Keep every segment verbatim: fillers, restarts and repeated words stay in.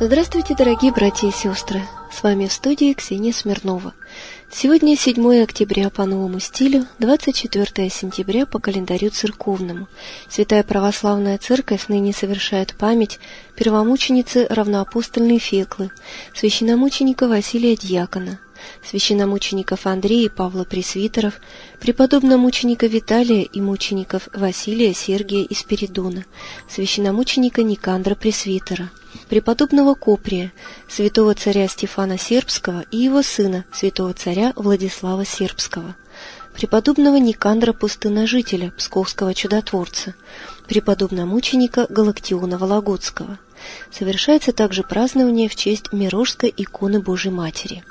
Здравствуйте, дорогие братья и сестры! С вами в студии Ксения Смирнова. Сегодня седьмое октября по новому стилю, двадцать четвёртое сентября по календарю церковному. Святая Православная Церковь ныне совершает память первомученицы равноапостольной Феклы, священномученика Василия Дьякона, священномучеников Андрея и Павла Пресвитеров, преподобномученика Виталия и мучеников Василия, Сергия и Спиридона, священномученика Никандра Пресвитера, преподобного Коприя, святого царя Стефана Сербского и его сына, святого царя Владислава Сербского, преподобного Никандра Пустыножителя, псковского чудотворца, преподобномученика Галактиона Вологодского. Совершается также празднование в честь Мирошской иконы Божьей Матери.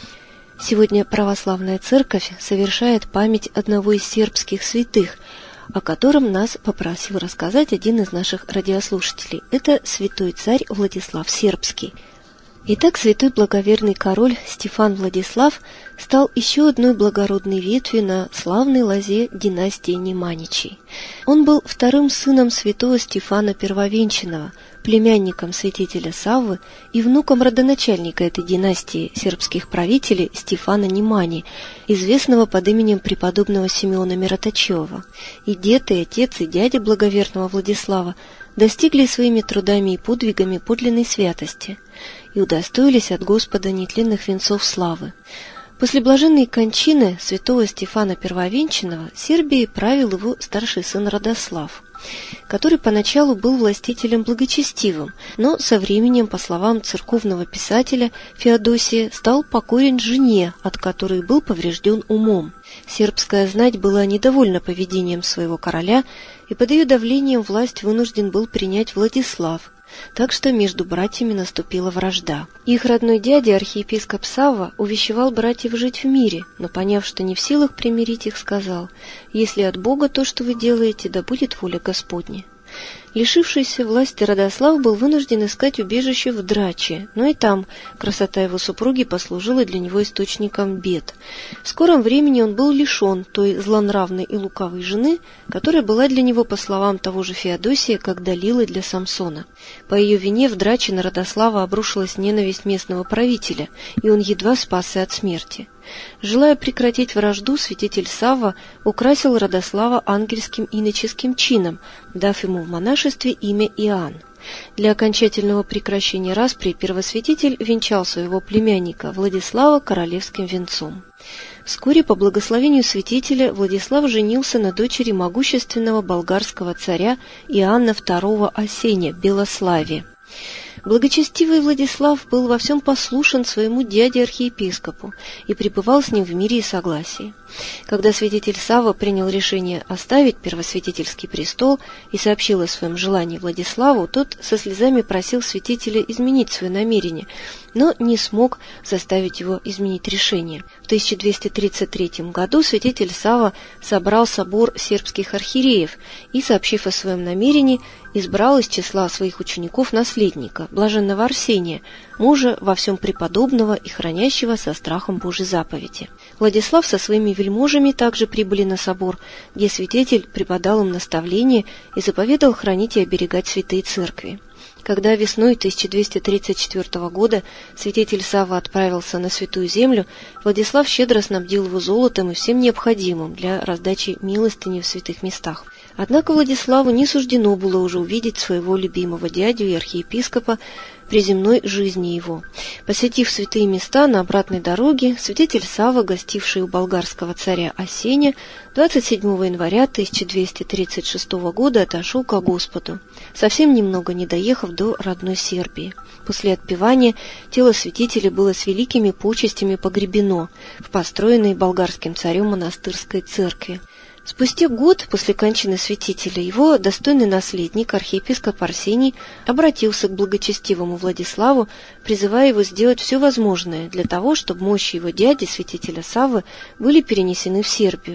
Сегодня Православная Церковь совершает память одного из сербских святых, о котором нас попросил рассказать один из наших радиослушателей. Это святой царь Владислав Сербский. Итак, святой благоверный король Стефан Владислав стал еще одной благородной ветвью на славной лозе династии Неманичей. Он был вторым сыном святого Стефана Первовенчанного, племянником святителя Саввы и внуком родоначальника этой династии сербских правителей Стефана Немани, известного под именем преподобного Симеона Мироточева. И дед, и отец, и дядя благоверного Владислава достигли своими трудами и подвигами подлинной святости и удостоились от Господа нетленных венцов славы. После блаженной кончины святого Стефана Первовенчанного Сербией правил его старший сын Радослав, который поначалу был властителем благочестивым, но со временем, по словам церковного писателя Феодосия, стал покорен жене, от которой был поврежден умом. Сербская знать была недовольна поведением своего короля, и под ее давлением власть вынужден был принять Владислав, так что между братьями наступила вражда. Их родной дядя, архиепископ Савва, увещевал братьев жить в мире, но, поняв, что не в силах примирить их, сказал: «Если от Бога то, что вы делаете, да будет воля Господня». Лишившийся власти Радослав был вынужден искать убежище в Драче, но и там красота его супруги послужила для него источником бед. В скором времени он был лишен той злонравной и лукавой жены, которая была для него, по словам того же Феодосия, как Далила для Самсона. По ее вине в Драче на Радослава обрушилась ненависть местного правителя, и он едва спасся от смерти. Желая прекратить вражду, святитель Савва украсил Радослава ангельским иноческим чином, дав ему в монашестве имя Иоанн. Для окончательного прекращения распри первосвятитель венчал своего племянника Владислава королевским венцом. Вскоре по благословению святителя Владислав женился на дочери могущественного болгарского царя Иоанна второго Осеня, Белославе. Благочестивый Владислав был во всем послушен своему дяде-архиепископу и пребывал с ним в мире и согласии. Когда святитель Савва принял решение оставить первосвятительский престол и сообщил о своем желании Владиславу, тот со слезами просил святителя изменить свое намерение, но не смог заставить его изменить решение. В тысяча двести тридцать третьем году святитель Савва собрал собор сербских архиереев и, сообщив о своем намерении, избрал из числа своих учеников наследника, блаженного Арсения, мужа во всем преподобного и хранящего со страхом Божьей заповеди. Владислав со своими вельможами также прибыли на собор, где святитель преподал им наставление и заповедал хранить и оберегать святые церкви. Когда весной тысяча двести тридцать четвёртого года святитель Савва отправился на Святую Землю, Владислав щедро снабдил его золотом и всем необходимым для раздачи милостыни в святых местах. Однако Владиславу не суждено было уже увидеть своего любимого дядю и архиепископа при земной жизни его. Посетив святые места на обратной дороге, святитель Савва, гостивший у болгарского царя Осеня, двадцать седьмого января тысяча двести тридцать шестого года отошел ко Господу, совсем немного не доехав до родной Сербии. После отпевания тело святителя было с великими почестями погребено в построенной болгарским царем монастырской церкви. Спустя год после кончины святителя его достойный наследник, архиепископ Арсений, обратился к благочестивому Владиславу, призывая его сделать все возможное для того, чтобы мощи его дяди, святителя Саввы, были перенесены в Сербию.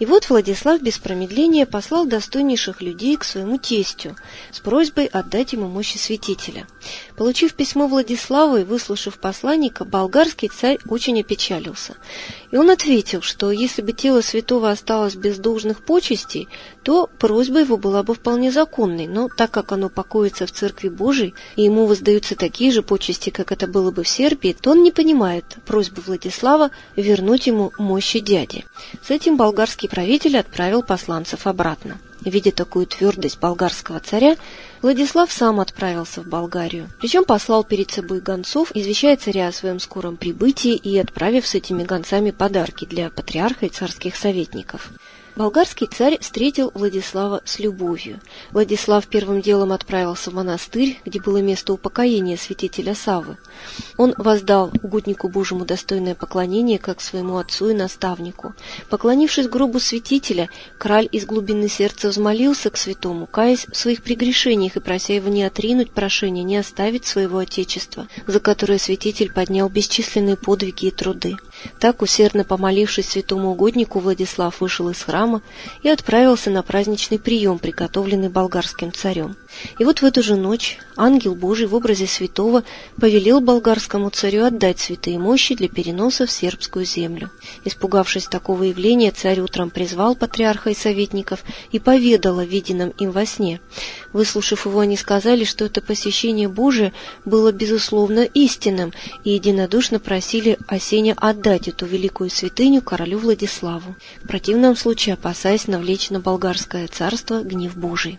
И вот Владислав без промедления послал достойнейших людей к своему тестю с просьбой отдать ему мощи святителя. Получив письмо Владислава и выслушав посланника, болгарский царь очень опечалился. И он ответил, что если бы тело святого осталось без должных почестей, то просьба его была бы вполне законной, но так как оно покоится в Церкви Божией, и ему воздаются такие же почести, как это было бы в Сербии, то он не понимает просьбу Владислава вернуть ему мощи дяди. С этим болгарский правитель отправил посланцев обратно. Видя такую твердость болгарского царя, Владислав сам отправился в Болгарию. Причем послал перед собой гонцов, извещая царя о своем скором прибытии и отправив с этими гонцами подарки для патриарха и царских советников. Болгарский царь встретил Владислава с любовью. Владислав первым делом отправился в монастырь, где было место упокоения святителя Саввы. Он воздал угоднику Божьему достойное поклонение, как своему отцу и наставнику. Поклонившись гробу святителя, краль из глубины сердца взмолился к святому, каясь в своих прегрешениях и прося его не отринуть прошение, не оставить своего отечества, за которое святитель поднял бесчисленные подвиги и труды. Так, усердно помолившись святому угоднику, Владислав вышел из храма и отправился на праздничный прием, приготовленный болгарским царем. И вот в эту же ночь ангел Божий в образе святого повелел болгарскому царю отдать святые мощи для переноса в сербскую землю. Испугавшись такого явления, царь утром призвал патриарха и советников и поведал о виденном им во сне. Выслушав его, они сказали, что это посещение Божие было безусловно истинным, и единодушно просили Осения отдать эту великую святыню королю Владиславу, в противном случае опасаясь навлечь на болгарское царство гнев Божий.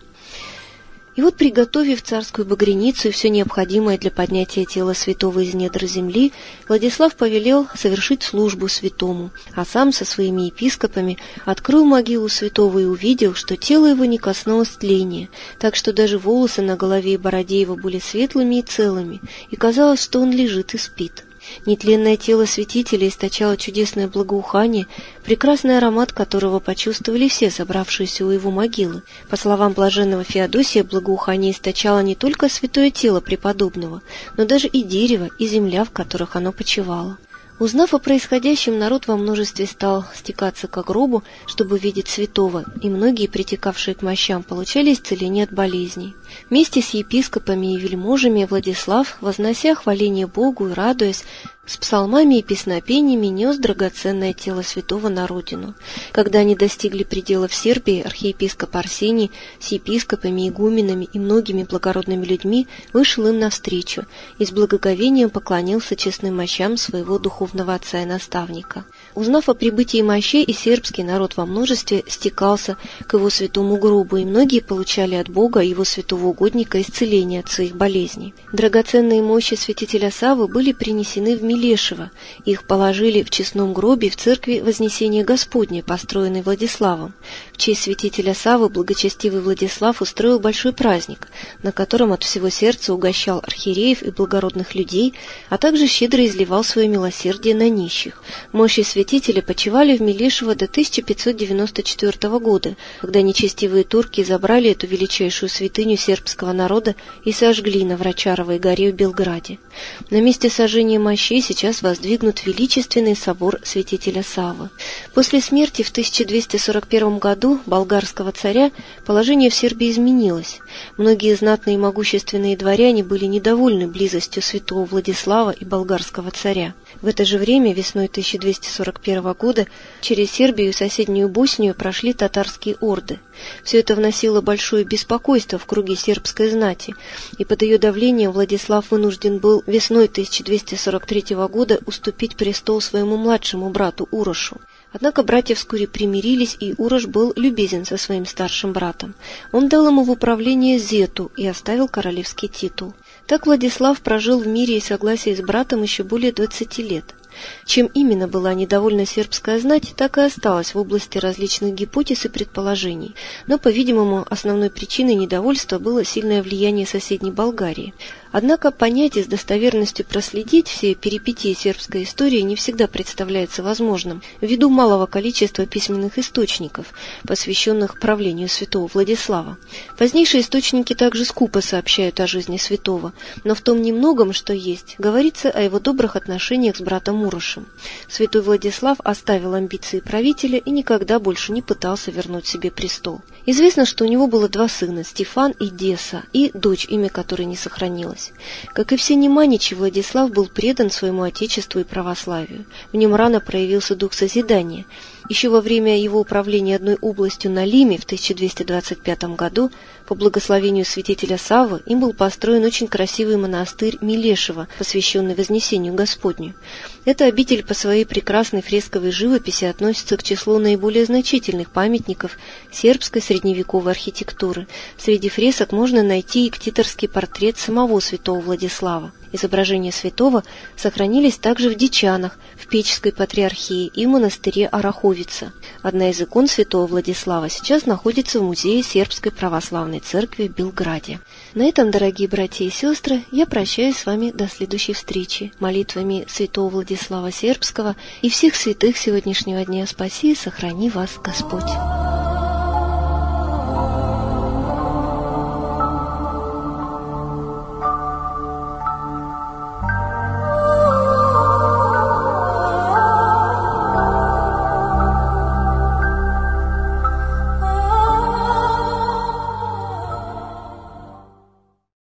И вот, приготовив царскую багряницу и все необходимое для поднятия тела святого из недр земли, Владислав повелел совершить службу святому, а сам со своими епископами открыл могилу святого и увидел, что тело его не коснулось тления, так что даже волосы на голове и бороде его были светлыми и целыми, и казалось, что он лежит и спит. Нетленное тело святителя источало чудесное благоухание, прекрасный аромат которого почувствовали все собравшиеся у его могилы. По словам блаженного Феодосия, благоухание источало не только святое тело преподобного, но даже и дерево, и земля, в которых оно почивало. Узнав о происходящем, народ во множестве стал стекаться к гробу, чтобы видеть святого, и многие, притекавшие к мощам, получали исцеление от болезней. Вместе с епископами и вельможами Владислав, вознося хваление Богу и радуясь, с псалмами и песнопениями нес драгоценное тело святого на родину. Когда они достигли предела в Сербии, архиепископ Арсений с епископами, игуменами и многими благородными людьми вышел им навстречу и с благоговением поклонился честным мощам своего духовного отца и наставника. Узнав о прибытии мощей, и сербский народ во множестве стекался к его святому гробу, и многие получали от Бога и его святого угодника исцеление от своих болезней. Драгоценные мощи святителя Саввы были принесены в Милешево. Их положили в честном гробе в церкви Вознесения Господня, построенной Владиславом. В честь святителя Саввы благочестивый Владислав устроил большой праздник, на котором от всего сердца угощал архиереев и благородных людей, а также щедро изливал свое милосердие на нищих. Мощи святителя почивали в Милешево до тысяча пятьсот девяносто четвёртого года, когда нечестивые турки забрали эту величайшую святыню сербского народа и сожгли на Врачаровой горе в Белграде. На месте сожжения мощей сейчас воздвигнут величественный собор святителя Саввы. После смерти в тысяча двести сорок первом году болгарского царя положение в Сербии изменилось. Многие знатные и могущественные дворяне были недовольны близостью святого Владислава и болгарского царя. В это же время, весной тысяча двести сорок первого года, через Сербию и соседнюю Боснию прошли татарские орды. Все это вносило большое беспокойство в круги сербской знати, и под ее давлением Владислав вынужден был весной тысяча двести сорок третьего года уступить престол своему младшему брату Урошу. Однако братья вскоре примирились, и Урош был любезен со своим старшим братом. Он дал ему в управление Зету и оставил королевский титул. Так Владислав прожил в мире и согласии с братом еще более двадцати лет. Чем именно была недовольна сербская знать, так и осталась в области различных гипотез и предположений, но, по-видимому, основной причиной недовольства было сильное влияние соседней Болгарии. Однако понять и с достоверностью проследить все перипетии сербской истории не всегда представляется возможным, ввиду малого количества письменных источников, посвященных правлению святого Владислава. Позднейшие источники также скупо сообщают о жизни святого, но в том немногом, что есть, говорится о его добрых отношениях с братом Мурошем. Святой Владислав оставил амбиции правителя и никогда больше не пытался вернуть себе престол. Известно, что у него было два сына, Стефан и Деса, и дочь, имя которой не сохранилось. Как и все неманичи, Владислав был предан своему отечеству и православию. В нем рано проявился дух созидания. Еще во время его управления одной областью на Лиме в тысяча двести двадцать пятом году по благословению святителя Саввы им был построен очень красивый монастырь Милешево, посвященный Вознесению Господню. Эта обитель по своей прекрасной фресковой живописи относится к числу наиболее значительных памятников сербской средневековой архитектуры. Среди фресок можно найти и ктиторский портрет самого святого Владислава. Изображения святого сохранились также в Дичанах, в Печской патриархии и в монастыре Ораховица. Одна из икон святого Владислава сейчас находится в музее Сербской православной церкви в Белграде. На этом, дорогие братья и сестры, я прощаюсь с вами до следующей встречи. Молитвами святого Владислава Сербского и всех святых сегодняшнего дня спаси и сохрани вас Господь.